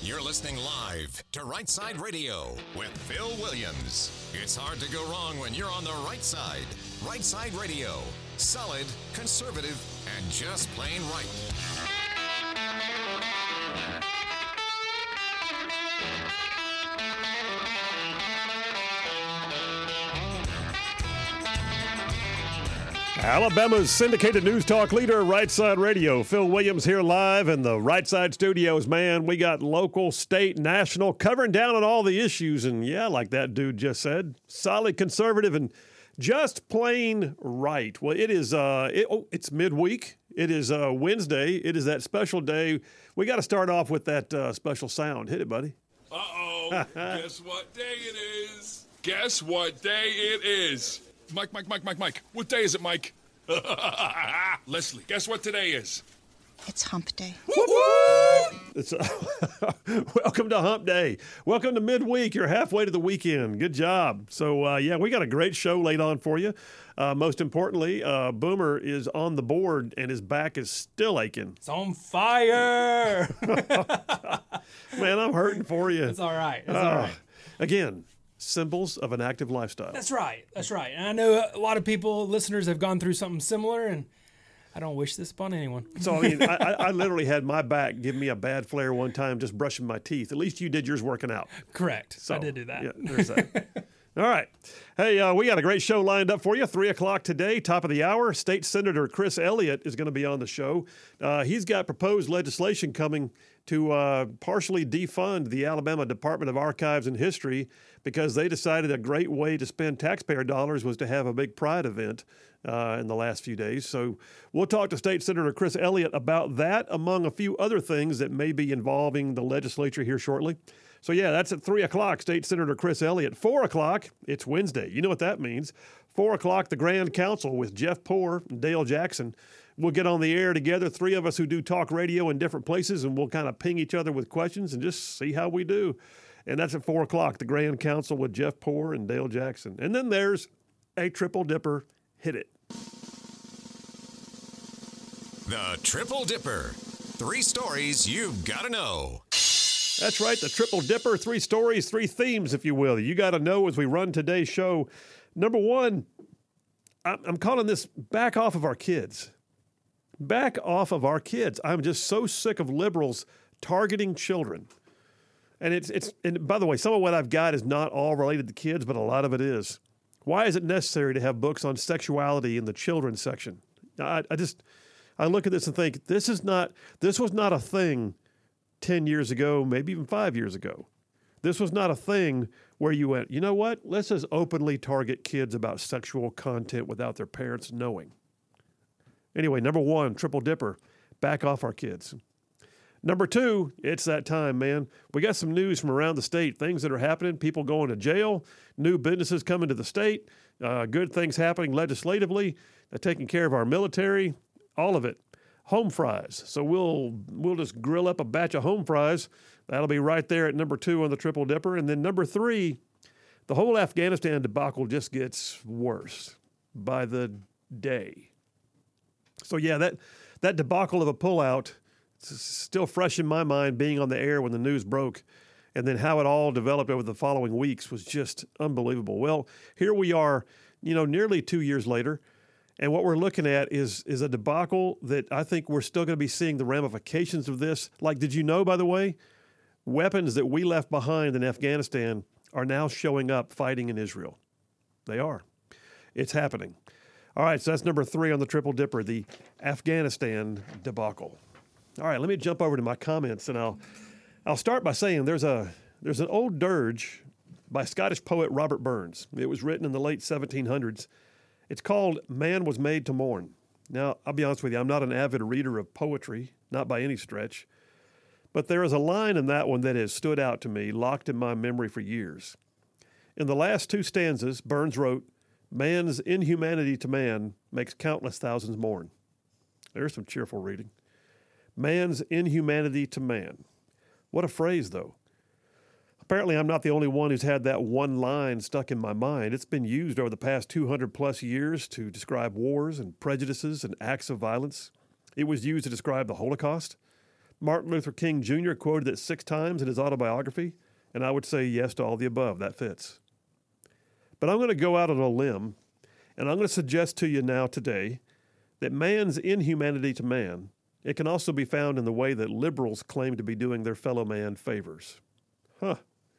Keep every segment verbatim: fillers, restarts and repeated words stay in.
You're listening live to Right Side Radio with Phil Williams. It's hard to go wrong when you're on the right side. Right Side Radio. Solid, conservative, and just plain right. Alabama's syndicated news talk leader, Right Side Radio. Phil Williams here live in the Right Side Studios. Man, we got local, state, national, covering down on all the issues. And yeah, like that dude just said, solid, conservative, and just plain right. Well, it is, uh, it, oh, it's midweek. It is uh, Wednesday. It is that special day. We got to start off with that uh, special sound. Hit it, buddy. Uh-oh. Guess what day it is? Guess what day it is? Mike, Mike, Mike, Mike, Mike. What day is it, Mike? Leslie, guess what today is? It's hump day. It's, uh, welcome to Hump Day. Welcome to midweek. You're halfway to the weekend. Good job. So, uh, yeah, we got a great show laid on for you. Uh, most importantly, uh, Boomer is on the board and his back is still aching. It's on fire. Man, I'm hurting for you. It's all right. It's uh, all right. Again, symbols of an active lifestyle. That's right. That's right. And I know a lot of people, listeners, have gone through something similar, and I don't wish this upon anyone. So, I mean, I, I literally had my back give me a bad flare one time just brushing my teeth. At least you did yours working out. Correct. So, I did do that. Yeah, there's that. All right. Hey, uh, we got a great show lined up for you. Three o'clock today, top of the hour. State Senator Chris Elliott is going to be on the show. Uh, he's got proposed legislation coming to uh, partially defund the Alabama Department of Archives and History because they decided a great way to spend taxpayer dollars was to have a big pride event uh, in the last few days. So we'll talk to State Senator Chris Elliott about that, among a few other things that may be involving the legislature here shortly. So, yeah, that's at three o'clock, State Senator Chris Elliott. four o'clock, it's Wednesday. You know what that means. four o'clock, the Grand Council with Jeff Poore and Dale Jackson. We'll get on the air together, three of us who do talk radio in different places, and we'll kind of ping each other with questions and just see how we do. And that's at four o'clock, the Grand Council with Jeff Poore and Dale Jackson. And then there's a Triple Dipper. Hit it. The Triple Dipper. Three stories you've got to know. That's right, the Triple Dipper, three stories, three themes, if you will. You got to know as we run today's show. Number one, I'm calling this back off of our kids. Back off of our kids. I'm just so sick of liberals targeting children. And it's it's and by the way, some of what I've got is not all related to kids, but a lot of it is. Why is it necessary to have books on sexuality in the children's section? I, I just I look at this and think this is not this was not a thing ten years ago, maybe even five years ago. This was not a thing where you went, you know what? Let's just openly target kids about sexual content without their parents knowing. Anyway, number one, Triple Dipper, back off our kids. Number two, it's that time, man. We got some news from around the state, things that are happening, people going to jail, new businesses coming to the state, uh, good things happening legislatively, uh, taking care of our military, all of it. Home fries. So we'll we'll just grill up a batch of home fries. That'll be right there at number two on the Triple Dipper. And then number three, the whole Afghanistan debacle just gets worse by the day. So yeah, that that debacle of a pullout is still fresh in my mind, being on the air when the news broke, and then how it all developed over the following weeks was just unbelievable. Well, here we are, you know, nearly two years later. And what we're looking at is is a debacle that I think we're still going to be seeing the ramifications of this. Like, did you know, by the way, weapons that we left behind in Afghanistan are now showing up fighting in Israel? They are. It's happening. All right, so that's number three on the Triple Dipper, the Afghanistan debacle. All right, let me jump over to my comments, and I'll I'll start by saying there's a there's an old dirge by Scottish poet Robert Burns. It was written in the late seventeen hundreds. It's called Man Was Made to Mourn. Now, I'll be honest with you, I'm not an avid reader of poetry, not by any stretch, but there is a line in that one that has stood out to me, locked in my memory for years. In the last two stanzas, Burns wrote, "Man's inhumanity to man makes countless thousands mourn." There's some cheerful reading. Man's inhumanity to man. What a phrase, though. Apparently, I'm not the only one who's had that one line stuck in my mind. It's been used over the past two hundred plus years to describe wars and prejudices and acts of violence. It was used to describe the Holocaust, Martin Luther King Junior quoted it six times in his autobiography, and I would say yes to all the above. That fits. But I'm going to go out on a limb, and I'm going to suggest to you now today that man's inhumanity to man, it can also be found in the way that liberals claim to be doing their fellow man favors. Huh.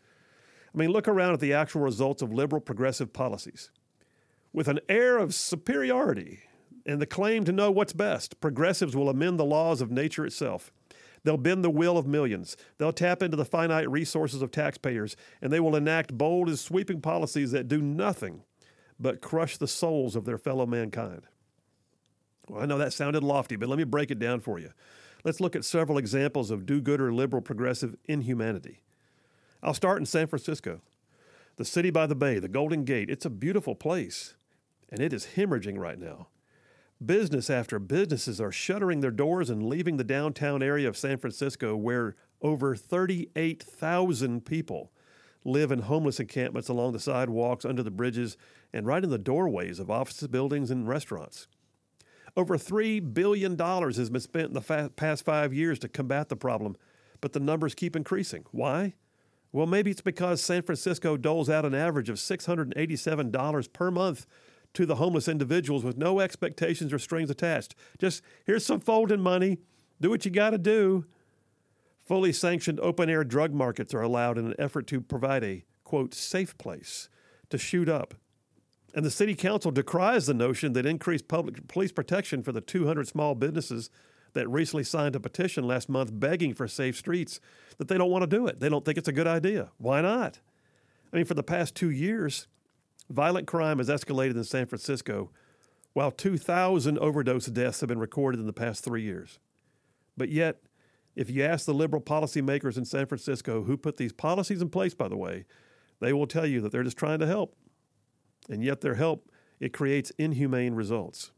I mean, look around at the actual results of liberal progressive policies. With an air of superiority and the claim to know what's best, progressives will amend the laws of nature itself. They'll bend the will of millions. They'll tap into the finite resources of taxpayers, and they will enact bold and sweeping policies that do nothing but crush the souls of their fellow mankind. Well, I know that sounded lofty, but let me break it down for you. Let's look at several examples of do-gooder liberal progressive inhumanity. I'll start in San Francisco. The city by the bay, the Golden Gate, it's a beautiful place, and it is hemorrhaging right now. Business after businesses are shuttering their doors and leaving the downtown area of San Francisco, where over thirty-eight thousand people live in homeless encampments along the sidewalks, under the bridges, and right in the doorways of offices, buildings, and restaurants. Over three billion dollars has been spent in the fa- past five years to combat the problem, but the numbers keep increasing. Why? Well, maybe it's because San Francisco doles out an average of six hundred eighty-seven dollars per month to the homeless individuals with no expectations or strings attached. Just, here's some folding money. Do what you got to do. Fully sanctioned open-air drug markets are allowed in an effort to provide a, quote, safe place to shoot up. And the city council decries the notion that increased public police protection for the two hundred small businesses that recently signed a petition last month begging for safe streets, that they don't want to do it. They don't think it's a good idea. Why not? I mean, for the past two years, violent crime has escalated in San Francisco, while two thousand overdose deaths have been recorded in the past three years. But yet, if you ask the liberal policymakers in San Francisco who put these policies in place, by the way, they will tell you that they're just trying to help. And yet their help, it creates inhumane results.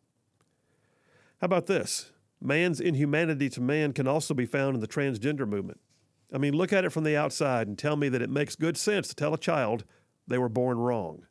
How about this? Man's inhumanity to man can also be found in the transgender movement. I mean, look at it from the outside and tell me that it makes good sense to tell a child they were born wrong.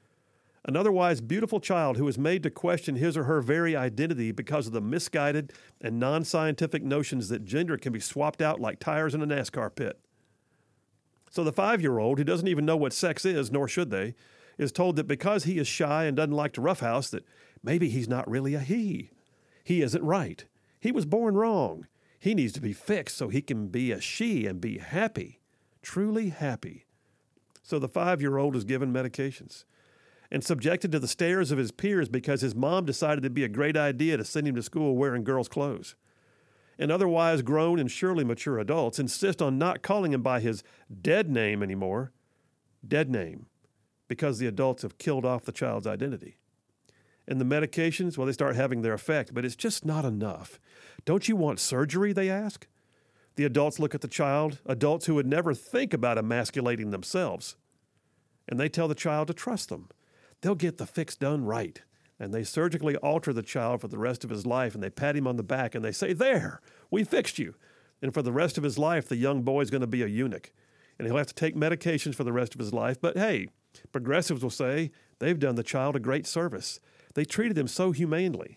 An otherwise beautiful child who is made to question his or her very identity because of the misguided and non-scientific notions that gender can be swapped out like tires in a NASCAR pit. So the five-year-old, who doesn't even know what sex is, nor should they, is told that because he is shy and doesn't like to roughhouse, that maybe he's not really a he. He isn't right. He was born wrong. He needs to be fixed so he can be a she and be happy, truly happy. So the five-year-old is given medications and subjected to the stares of his peers because his mom decided it'd be a great idea to send him to school wearing girls' clothes. And otherwise grown and surely mature adults insist on not calling him by his dead name anymore, dead name, because the adults have killed off the child's identity. And the medications, well, they start having their effect, but it's just not enough. Don't you want surgery, they ask? The adults look at the child, adults who would never think about emasculating themselves, and they tell the child to trust them. They'll get the fix done right. And they surgically alter the child for the rest of his life, and they pat him on the back, and they say, there, we fixed you. And for the rest of his life, the young boy is going to be a eunuch, and he'll have to take medications for the rest of his life. But hey, progressives will say they've done the child a great service. They treated him so humanely.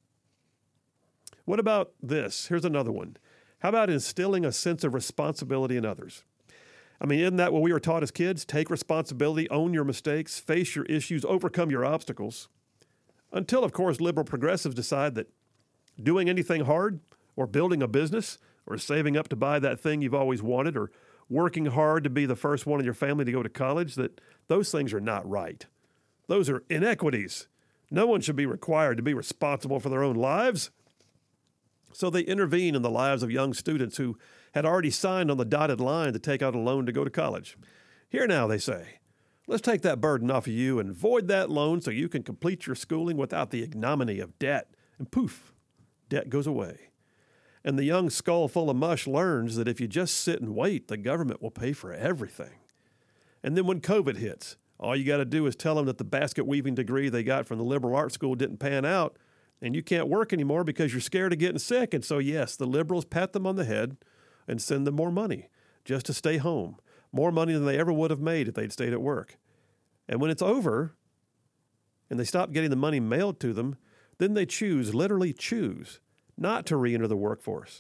What about this? Here's another one. How about instilling a sense of responsibility in others? I mean, isn't that what we were taught as kids? Take responsibility, own your mistakes, face your issues, overcome your obstacles. Until, of course, liberal progressives decide that doing anything hard, or building a business, or saving up to buy that thing you've always wanted, or working hard to be the first one in your family to go to college, that those things are not right. Those are inequities. No one should be required to be responsible for their own lives. So they intervene in the lives of young students who had already signed on the dotted line to take out a loan to go to college. Here now, they say, let's take that burden off of you and void that loan so you can complete your schooling without the ignominy of debt. And poof, debt goes away. And the young skull full of mush learns that if you just sit and wait, the government will pay for everything. And then when COVID hits, all you got to do is tell them that the basket weaving degree they got from the liberal arts school didn't pan out, and you can't work anymore because you're scared of getting sick. And so, yes, the liberals pat them on the head and send them more money just to stay home, more money than they ever would have made if they'd stayed at work. And when it's over and they stop getting the money mailed to them, then they choose, literally choose, not to re-enter the workforce,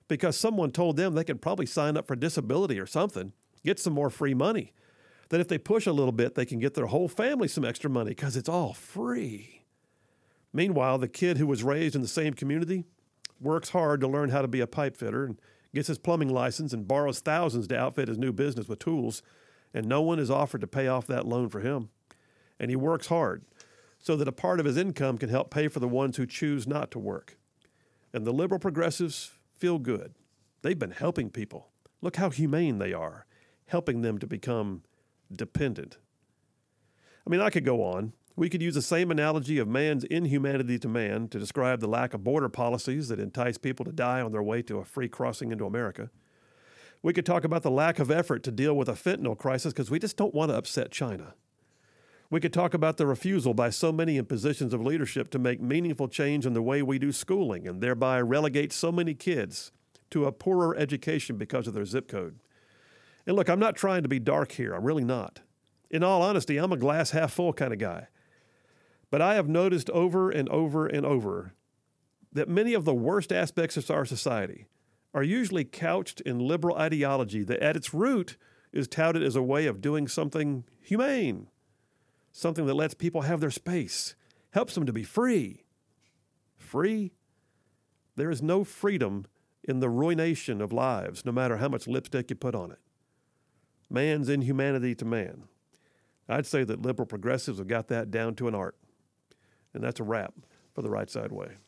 because someone told them they could probably sign up for disability or something, get some more free money. That if they push a little bit, they can get their whole family some extra money because it's all free. Meanwhile, the kid who was raised in the same community works hard to learn how to be a pipe fitter and gets his plumbing license and borrows thousands to outfit his new business with tools, and no one is offered to pay off that loan for him. And he works hard so that a part of his income can help pay for the ones who choose not to work. And the liberal progressives feel good. They've been helping people. Look how humane they are, helping them to become dependent. I mean, I could go on. We could use the same analogy of man's inhumanity to man to describe the lack of border policies that entice people to die on their way to a free crossing into America. We could talk about the lack of effort to deal with a fentanyl crisis because we just don't want to upset China. We could talk about the refusal by so many in positions of leadership to make meaningful change in the way we do schooling and thereby relegate so many kids to a poorer education because of their zip code. And look, I'm not trying to be dark here. I'm really not. In all honesty, I'm a glass half full kind of guy. But I have noticed over and over and over that many of the worst aspects of our society are usually couched in liberal ideology that at its root is touted as a way of doing something humane, something that lets people have their space, helps them to be free. Free? There is no freedom in the ruination of lives, no matter how much lipstick you put on it. Man's inhumanity to man. I'd say that liberal progressives have got that down to an art. And that's a wrap for the Right Side Way.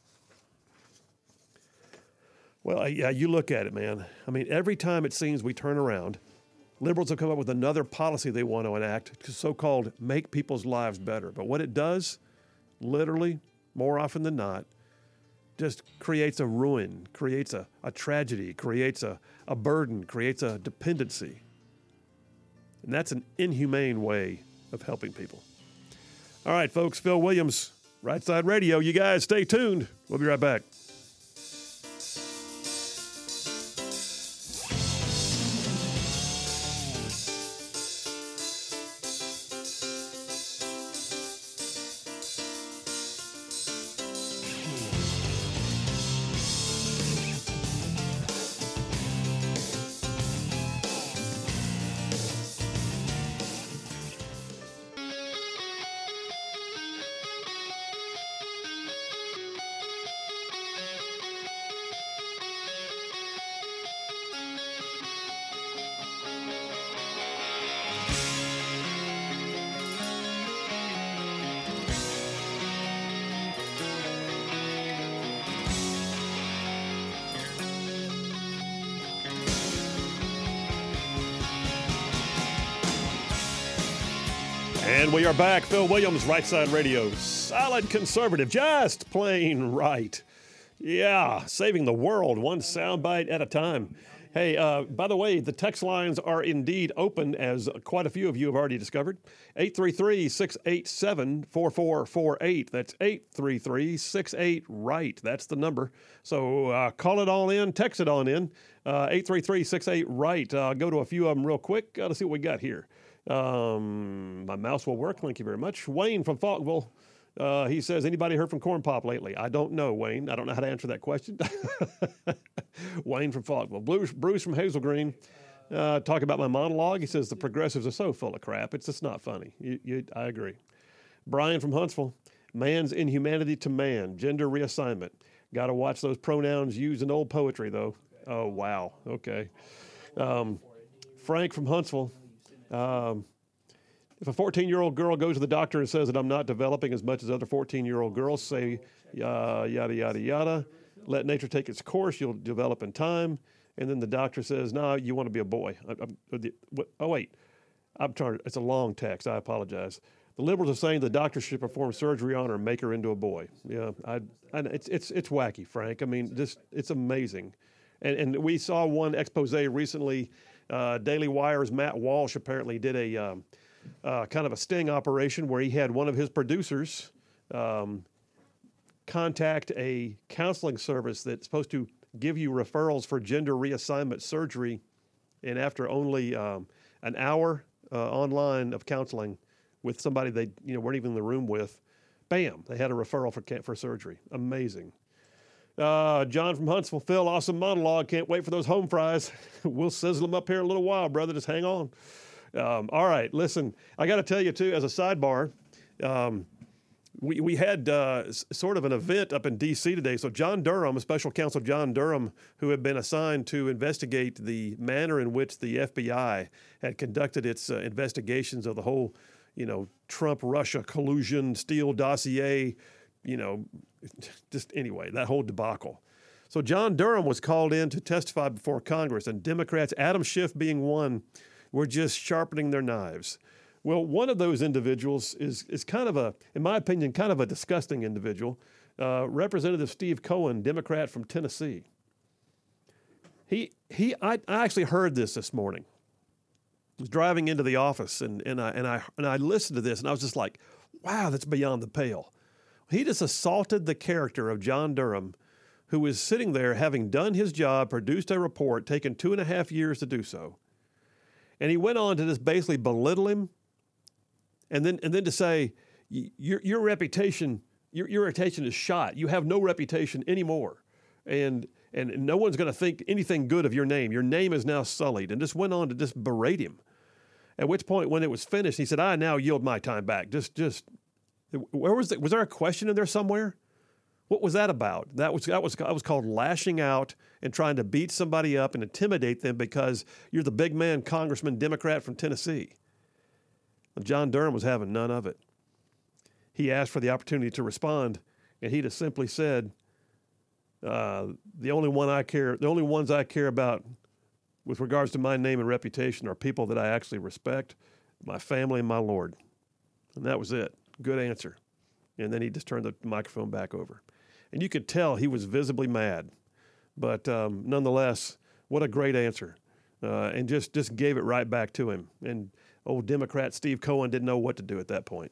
Well, yeah, you look at it, man. I mean, every time it seems we turn around, liberals have come up with another policy they want to enact to so-called make people's lives better. But what it does, literally, more often than not, just creates a ruin, creates a, a tragedy, creates a, a burden, creates a dependency. And that's an inhumane way of helping people. All right, folks, Phil Williams, Right Side Radio. You guys stay tuned. We'll be right back. And we are back. Phil Williams, Right Side Radio. Solid conservative, just plain right. Yeah, saving the world one soundbite at a time. Hey, uh, by the way, the text lines are indeed open, as quite a few of you have already discovered. eight three three, six eight seven, four four four eight. That's eight three three, six eight, right. That's the number. So uh, call it all in, text it on in. Uh, eight three three, six eight, right. Uh, go to a few of them real quick. Uh, let's see what we got here. Um, my mouse will work. Thank you very much. Wayne from Falkville. Uh, he says, anybody heard from Corn Pop lately? I don't know, Wayne. I don't know how to answer that question. Wayne from Falkville. Bruce, Bruce from Hazel Green. Uh, talk about my monologue. He says, the progressives are so full of crap. It's just not funny. You, you, I agree. Brian from Huntsville. Man's inhumanity to man. Gender reassignment. Got to watch those pronouns used in old poetry, though. Oh, wow. Okay. Um, Frank from Huntsville. Um, if a fourteen-year-old girl goes to the doctor and says that I'm not developing as much as other fourteen-year-old girls, say uh, yada, yada, yada, let nature take its course, you'll develop in time. And then the doctor says, no, you want to be a boy. I, I'm, oh, wait. I'm trying to, it's a long text. I apologize. The liberals are saying the doctor should perform surgery on her and make her into a boy. Yeah, I, I, it's, it's, it's wacky, Frank. I mean, just, it's amazing. And, and we saw one expose recently. Uh, Daily Wire's Matt Walsh apparently did a um, uh, kind of a sting operation where he had one of his producers um, contact a counseling service that's supposed to give you referrals for gender reassignment surgery. And after only um, an hour uh, online of counseling with somebody they you know weren't even in the room with, bam, they had a referral for for surgery. Amazing. Uh, John from Huntsville, Phil, awesome monologue. Can't wait for those home fries. We'll sizzle them up here in a little while, brother. Just hang on. Um, all right, listen, I got to tell you, too, as a sidebar, um, we, we had uh, s- sort of an event up in D C today. So John Durham, Special Counsel John Durham, who had been assigned to investigate the manner in which the F B I had conducted its uh, investigations of the whole, you know, Trump-Russia collusion, Steele dossier, you know, just anyway, that whole debacle. So John Durham was called in to testify before Congress, and Democrats, Adam Schiff being one, were just sharpening their knives. Well, one of those individuals is is kind of a, in my opinion, kind of a disgusting individual. Uh, Representative Steve Cohen, Democrat from Tennessee. He he, I, I actually heard this this morning. I was driving into the office, and and I and I and I listened to this, and I was just like, wow, that's beyond the pale. He just assaulted the character of John Durham, who was sitting there having done his job, produced a report, taken two and a half years to do so. And he went on to just basically belittle him, and then and then to say, your your reputation, your, your reputation is shot. You have no reputation anymore. And and no one's going to think anything good of your name. Your name is now sullied. And just went on to just berate him. At which point, when it was finished, he said, I now yield my time back. Just just Where was the, was there a question in there somewhere? What was that about? That was that was that was called lashing out and trying to beat somebody up and intimidate them because you're the big man, Congressman, Democrat from Tennessee. And John Durham was having none of it. He asked for the opportunity to respond, and he just simply said, uh, "The only one I care, the only ones I care about, with regards to my name and reputation, are people that I actually respect, my family and my Lord." And that was it. Good answer. And then he just turned the microphone back over. And you could tell he was visibly mad. But um, nonetheless, what a great answer. Uh, and just, just gave it right back to him. And old Democrat Steve Cohen didn't know what to do at that point.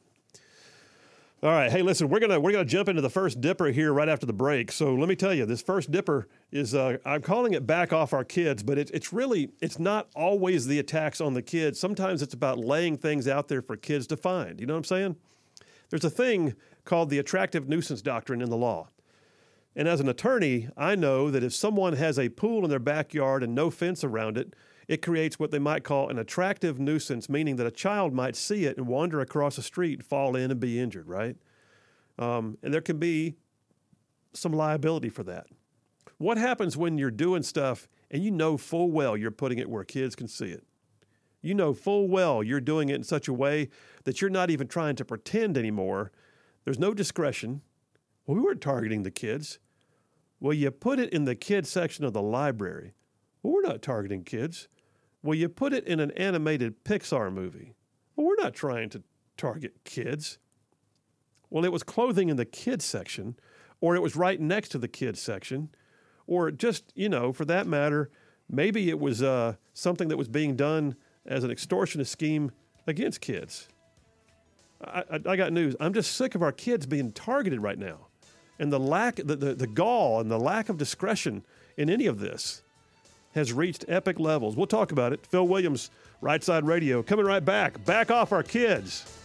All right, hey, listen, we're gonna we're gonna jump into the first dipper here right after the break. So let me tell you, this first dipper is uh, I'm calling it back off our kids, but it, it's really it's not always the attacks on the kids. Sometimes it's about laying things out there for kids to find. You know what I'm saying? There's a thing called the attractive nuisance doctrine in the law. And as an attorney, I know that if someone has a pool in their backyard and no fence around it, it creates what they might call an attractive nuisance, meaning that a child might see it and wander across the street, fall in, and be injured, right? Um, and there can be some liability for that. What happens when you're doing stuff and you know full well you're putting it where kids can see it? You know full well you're doing it in such a way that you're not even trying to pretend anymore. There's no discretion. Well, we weren't targeting the kids. Well, you put it in the kids section of the library. Well, we're not targeting kids. Well, you put it in an animated Pixar movie. Well, we're not trying to target kids. Well, it was clothing in the kids section, or it was right next to the kids section, or just, you know, for that matter, maybe it was uh, something that was being done as an extortionist scheme against kids. I, I, I got news. I'm just sick of our kids being targeted right now. And the lack, the, the, the gall and the lack of discretion in any of this has reached epic levels. We'll talk about it. Phil Williams, Right Side Radio, coming right back. Back off our kids.